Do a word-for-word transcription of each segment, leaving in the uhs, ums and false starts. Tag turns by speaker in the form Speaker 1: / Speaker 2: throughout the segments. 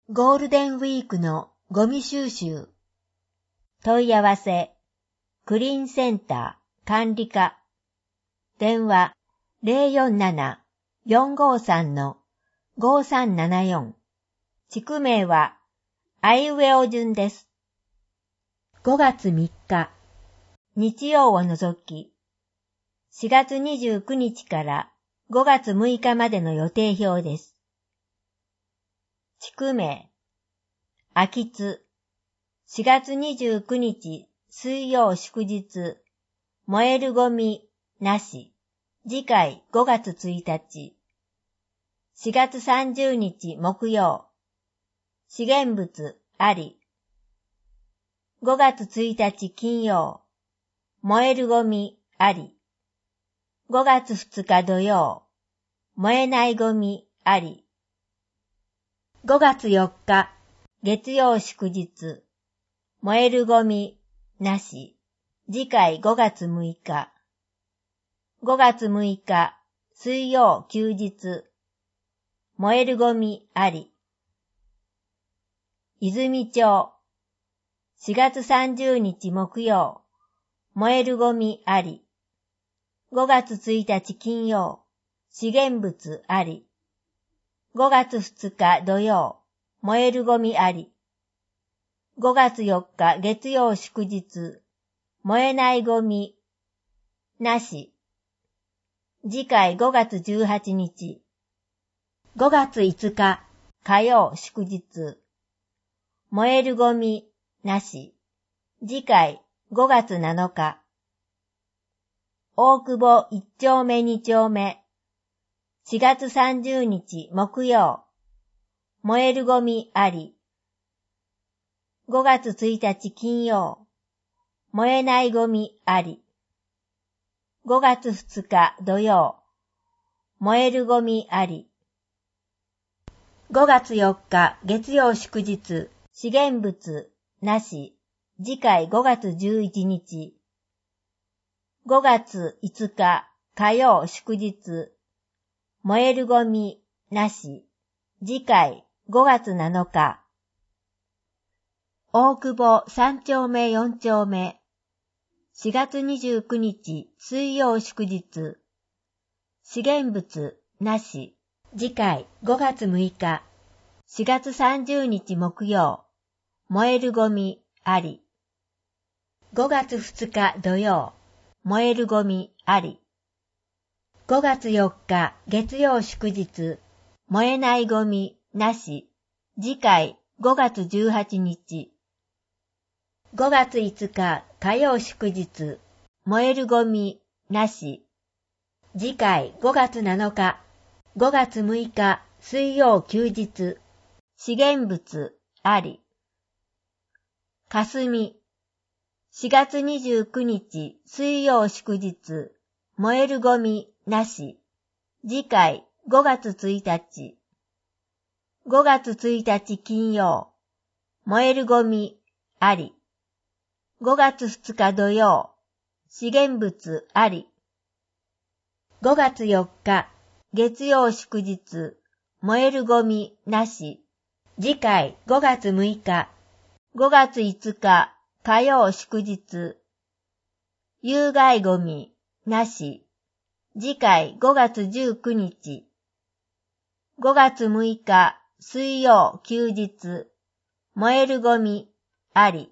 Speaker 1: ゴールデンウィークのゴミ収集。問い合わせ、クリーンセンター管理課。電話 ゼロよんなな よんごさん ごさんななよん。地区名はあいうえお順です。ごがつみっか、日曜を除き、しがつにじゅうくにちからごがつむいかまでの予定表です。地区名、秋津、しがつにじゅうくにち水曜祝日、燃えるゴミなし、次回ごがつついたち、しがつさんじゅうにち木曜、資源物あり、ごがつついたち金曜、燃えるゴミあり、ごがつふつか土曜、燃えないゴミあり、ごがつよっか月曜祝日、燃えるゴミなし、次回ごがつむいか、ごがつむいか水曜休日、燃えるゴミあり、泉町、しがつさんじゅうにち木曜、燃えるゴミあり、ごがつついたち金曜、資源物あり、ごがつふつか土曜、燃えるゴミあり、ごがつよっか月曜祝日、燃えないゴミなし、次回ごがつじゅうはちにち、ごがついつか火曜祝日、燃えるゴミなし、次回ごがつなのか、大久保いっちょうめにちょうめ、しがつさんじゅうにち木曜、燃えるゴミあり、ごがつついたち金曜、燃えないゴミあり、ごがつふつか土曜、燃えるゴミあり、ごがつよっか月曜祝日、資源物なし、次回ごがつじゅういちにち、ごがついつか火曜祝日、燃えるゴミなし、次回ごがつなのか、大久保さんちょうめよんちょうめ、しがつにじゅうくにち水曜祝日、資源物なし、次回ごがつむいか、しがつさんじゅうにち木曜、燃えるゴミあり、ごがつふつか土曜、燃えるゴミあり、ごがつよっか月曜祝日、燃えないゴミなし、次回ごがつじゅうはちにち、ごがついつか火曜祝日、燃えるゴミなし、次回ごがつなのか、ごがつむいか水曜休日、資源物あり、霞、しがつにじゅうくにち水曜祝日、燃えるゴミなし、次回ごがつついたち、ごがつついたち金曜、燃えるゴミあり、ごがつふつか土曜、資源物あり、ごがつよっか月曜祝日、燃えるゴミなし、次回ごがつむいか、ごがついつか火曜祝日、有害ゴミなし、次回ごがつじゅうくにち、ごがつむいか水曜休日、燃えるゴミあり、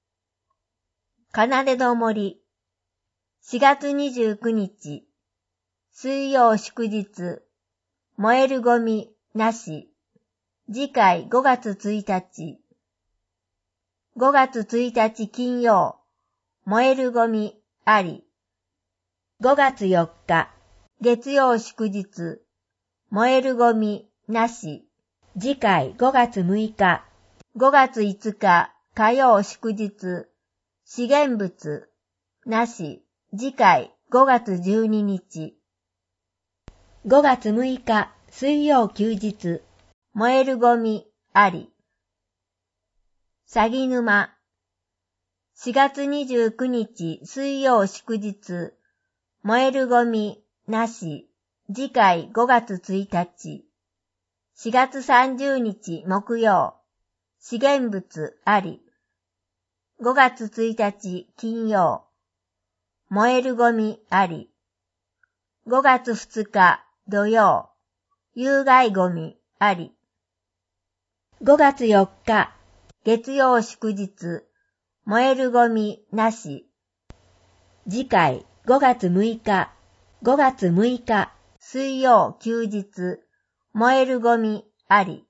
Speaker 1: 奏の森、しがつにじゅうくにち、水曜祝日、燃えるゴミなし、次回ごがつついたち、ごがつついたち金曜、燃えるゴミあり、ごがつよっか月曜祝日、燃えるゴミなし、次回ごがつむいか、ごがついつか火曜祝日、資源物なし、次回ごがつじゅうににち、ごがつむいか水曜休日、燃えるゴミあり、鷺沼、しがつにじゅうくにち水曜祝日、燃えるゴミなし、次回ごがつついたち、しがつさんじゅうにち木曜、 資源物あり。ごがつついたち金曜、燃えるゴミあり。ごがつふつか土曜、有害ゴミあり。ごがつよっか月曜祝日、燃えるゴミなし。次回ごがつむいか、ごがつむいか水曜休日、燃えるゴミあり。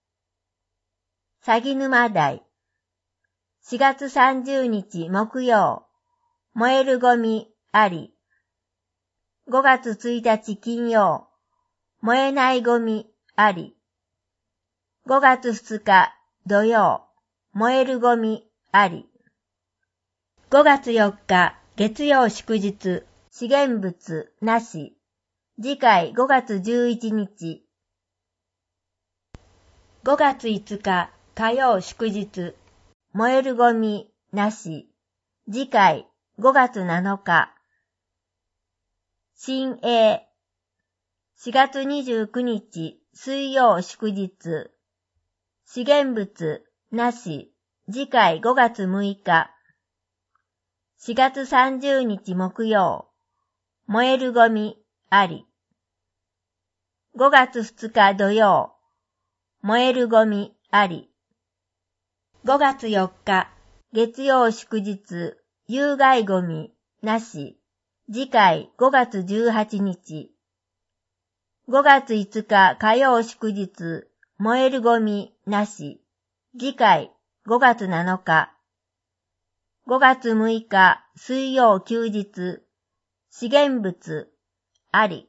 Speaker 1: 鷺沼台。しがつさんじゅうにち木曜、燃えるゴミあり。ごがつついたち金曜、燃えないゴミあり。ごがつふつか土曜、燃えるゴミあり。ごがつよっか月曜祝日、資源物なし。次回ごがつじゅういちにち。ごがついつか火曜祝日、燃えるゴミなし。次回ごがつなのか。新栄。しがつにじゅうくにち水曜祝日、資源物なし。次回ごがつむいか。しがつさんじゅうにち木曜、燃えるゴミあり。ごがつふつか土曜、燃えるゴミあり。ごがつよっか月曜祝日、有害ゴミなし。次回ごがつじゅうはちにち。ごがついつか火曜祝日、燃えるゴミなし。次回ごがつなのか。ごがつむいか水曜休日、資源物あり。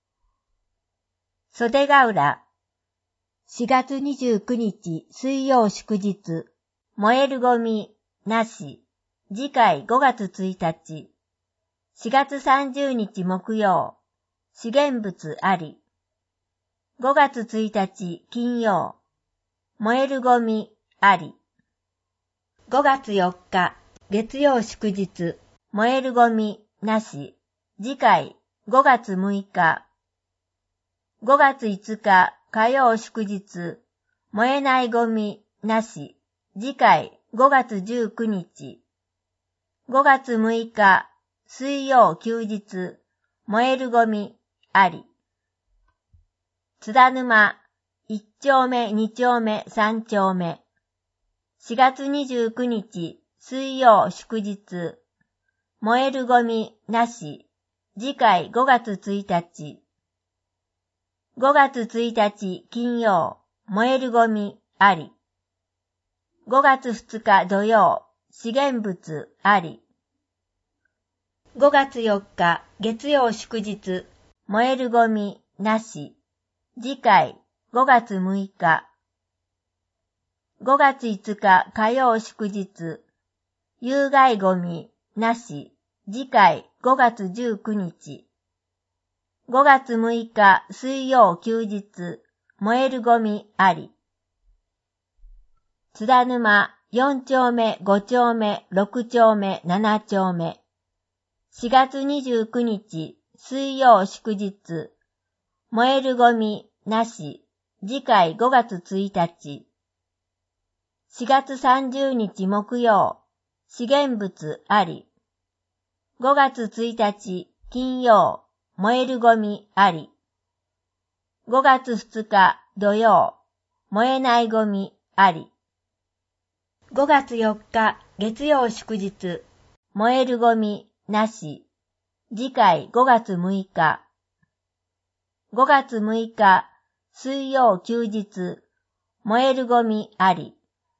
Speaker 1: 袖ヶ浦。しがつにじゅうくにち水曜祝日、燃えるゴミなし。次回ごがつついたち。しがつさんじゅうにち木曜、資源物あり。ごがつついたち金曜、燃えるゴミあり。ごがつよっか月曜祝日、燃えるゴミなし。次回ごがつむいか。ごがついつか火曜祝日、燃えないゴミなし。次回ごがつじゅうくにち。ごがつむいか水曜休日、燃えるゴミあり。津田沼、いっちょうめにちょうめさんちょうめ。しがつにじゅうくにち水曜祝日、燃えるゴミなし。次回ごがつついたち。ごがつついたち金曜、燃えるゴミあり。ごがつふつか土曜、資源物あり。ごがつよっか月曜祝日、燃えるゴミなし。次回ごがつむいか。ごがついつか火曜祝日、有害ゴミなし。次回ごがつじゅうくにち。ごがつむいか水曜休日、燃えるゴミあり。津田沼よんちょうめごちょうめろくちょうめななちょうめ。しがつにじゅうくにち水曜祝日、燃えるゴミなし。次回ごがつついたち。しがつさんじゅうにち木曜、資源物あり。ごがつついたち金曜、燃えるゴミあり。ごがつふつか土曜、燃えないゴミあり。ごがつよっか月曜祝日、燃えるゴミなし。次回ごがつむいか。ごがつむいか水曜休日、燃えるゴミあり。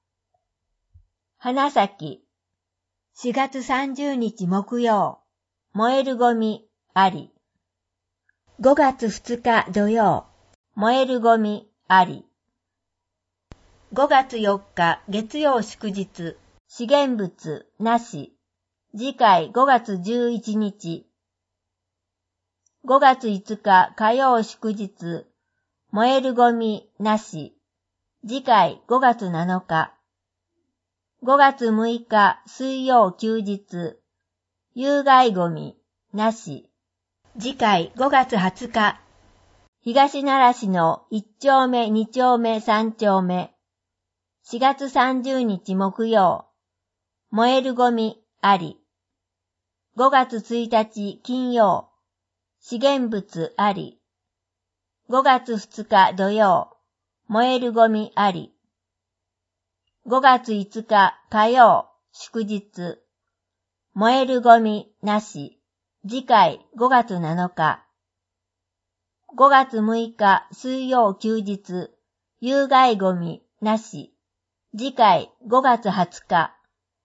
Speaker 1: 花咲。しがつさんじゅうにち木曜、燃えるゴミあり。ごがつふつか土曜、燃えるゴミあり。ごがつよっか月曜祝日、資源物なし。次回ごがつじゅういちにち。ごがついつか火曜祝日、燃えるゴミなし。次回ごがつなのか。ごがつむいか水曜休日、有害ゴミなし。次回ごがつはつか。東奈良市のいっちょうめにちょうめさんちょうめ。 しがつさんじゅうにち木曜、燃えるゴミあり。ごがつついたち金曜、資源物あり。ごがつふつか土曜、燃えるゴミあり。ごがついつか火曜、祝日。燃えるゴミなし。次回ごがつなのか。ごがつむいか水曜休日。有害ゴミなし。次回ごがつはつか。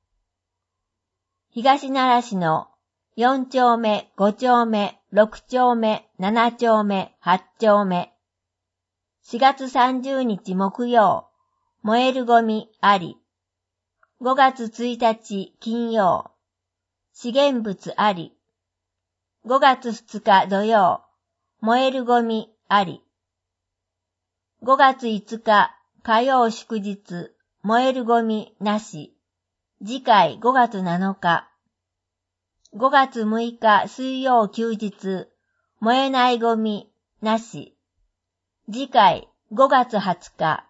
Speaker 1: 東奈良市のよんちょうめ、ごちょうめ、ろくちょうめ、ななちょうめ、はちちょうめ。しがつさんじゅうにち木曜、燃えるゴミあり。ごがつついたち金曜、資源物あり。ごがつふつか土曜、燃えるゴミあり。ごがついつか火曜祝日、燃えるゴミなし。次回ごがつなのか。ごがつむいか水曜休日、燃えないゴミなし。次回ごがつはつか。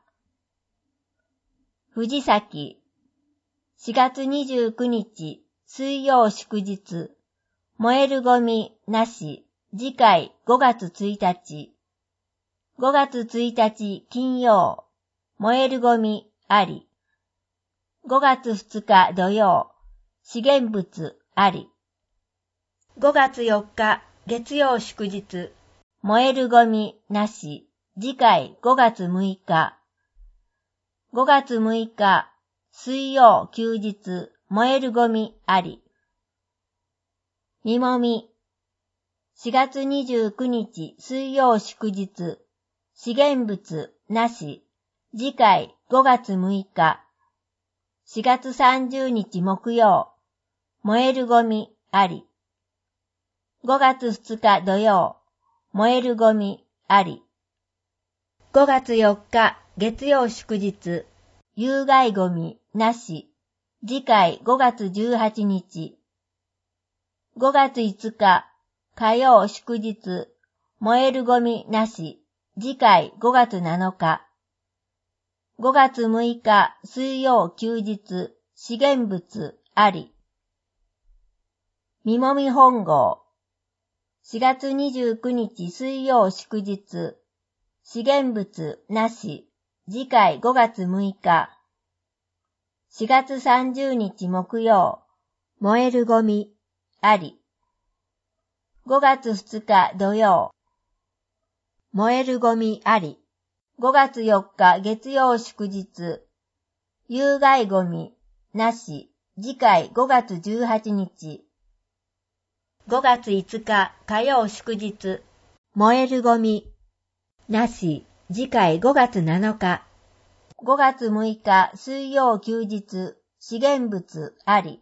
Speaker 1: 藤崎、しがつにじゅうくにち水曜祝日、燃えるゴミなし。次回ごがつついたち。ごがつついたち金曜、燃えるゴミあり。ごがつふつか土曜、資源物あり。ごがつよっか月曜祝日、燃えるゴミなし。次回ごがつむいか。ごがつむいか水曜休日、燃えるゴミあり。みもみ、しがつにじゅうくにち水曜祝日、資源物なし。次回ごがつむいか。しがつさんじゅうにち木曜、燃えるゴミあり。ごがつふつか土曜、燃えるゴミあり。ごがつよっか月曜祝日、有害ゴミなし。次回ごがつじゅうはちにち。ごがついつか火曜祝日、燃えるゴミなし。次回ごがつなのか。ごがつむいか水曜休日、資源物あり。みもみ本郷、しがつにじゅうくにち水曜祝日、資源物なし。次回ごがつむいか。しがつさんじゅうにち木曜、燃えるゴミあり。ごがつふつか土曜、燃えるゴミあり。ごがつよっか月曜祝日、有害ゴミなし。次回ごがつじゅうはちにち。ごがついつか火曜祝日、燃えるゴミなし。次回ごがつなのか。ごがつむいか水曜休日、資源物あり。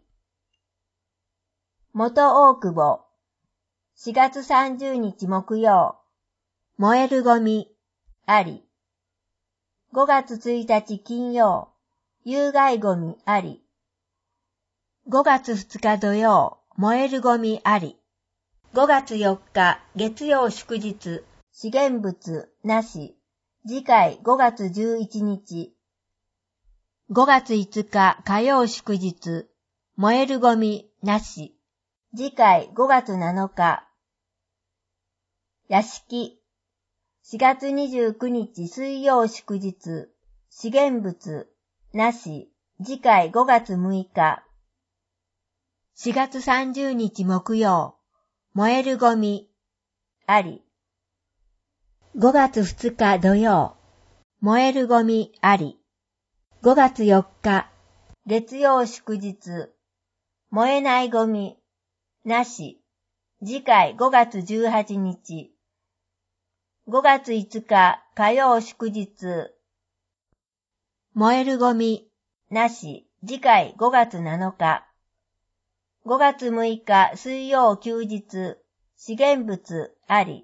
Speaker 1: 元大久保、しがつさんじゅうにち木曜、燃えるゴミあり。ごがつついたち金曜、有害ゴミあり。ごがつふつか土曜、燃えるゴミあり。ごがつよっか月曜祝日、資源物なし。次回ごがつじゅういちにち。ごがついつか火曜祝日、燃えるゴミなし。次回ごがつなのか。屋敷、しがつにじゅうくにち水曜祝日、資源物なし。次回ごがつむいか。しがつさんじゅうにち木曜、燃えるゴミあり。ごがつふつか土曜、燃えるゴミあり。ごがつよっか月曜祝日、燃えないゴミなし。次回ごがつじゅうはちにち。ごがついつか火曜祝日、燃えるゴミなし。次回ごがつなのか。ごがつむいか水曜休日、資源物あり。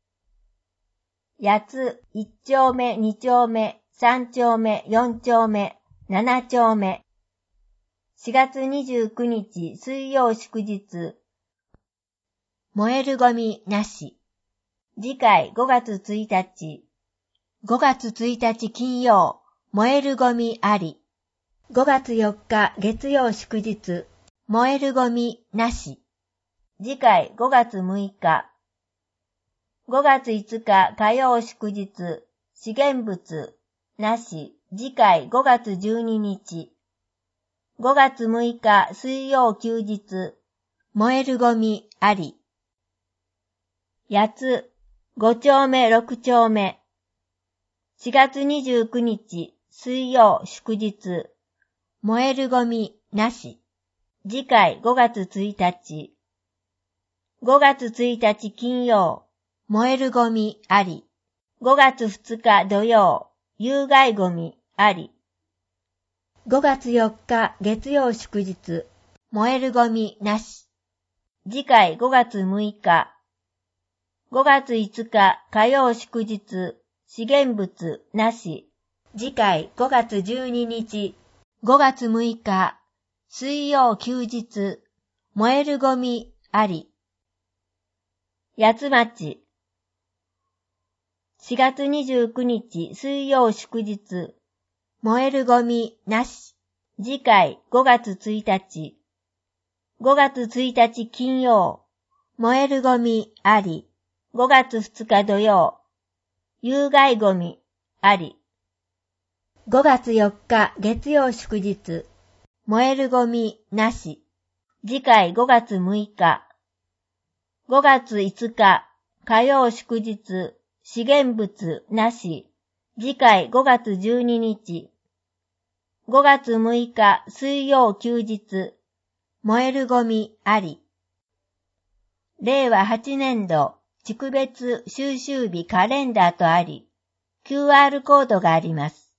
Speaker 1: 八ついちちょうめにちょうめさんちょうめよんちょうめななちょうめ。しがつにじゅうくにち水曜祝日、燃えるゴミなし。次回ごがつついたち。ごがつついたち金曜、 燃えるゴミあり。ごがつよっか月曜祝日、燃えるゴミなし。次回ごがつむいか。ごがついつか火曜祝日、資源物なし。次回ごがつじゅうににち。ごがつむいか水曜休日、燃えるゴミあり。やつ、ごちょうめろくちょうめ。しがつにじゅうくにち水曜祝日、燃えるゴミなし。次回ごがつついたち。ごがつついたち金曜、燃えるゴミあり。ごがつふつか土曜、有害ゴミあり。ごがつよっか月曜祝日、燃えるゴミなし。次回ごがつむいか。ごがついつか火曜祝日、資源物なし。次回ごがつじゅうににち。ごがつむいか水曜休日、燃えるゴミあり。八つ町。しがつにじゅうくにち水曜祝日、燃えるゴミなし。次回ごがつついたち。ごがつついたち金曜、燃えるゴミあり。ごがつふつか土曜、有害ゴミあり。ごがつよっか月曜祝日、燃えるゴミなし。次回ごがつむいか。ごがついつか火曜祝日、資源物なし。次回ごがつじゅうににち。ごがつむいか水曜休日、燃えるゴミあり。れいわはちねんど、地区別収集日カレンダーとあり、キューアール コードがあります。